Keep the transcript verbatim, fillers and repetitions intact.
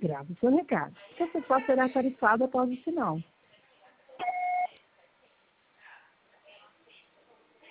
Grave o seu recado. Essa só será tarifada após o sinal.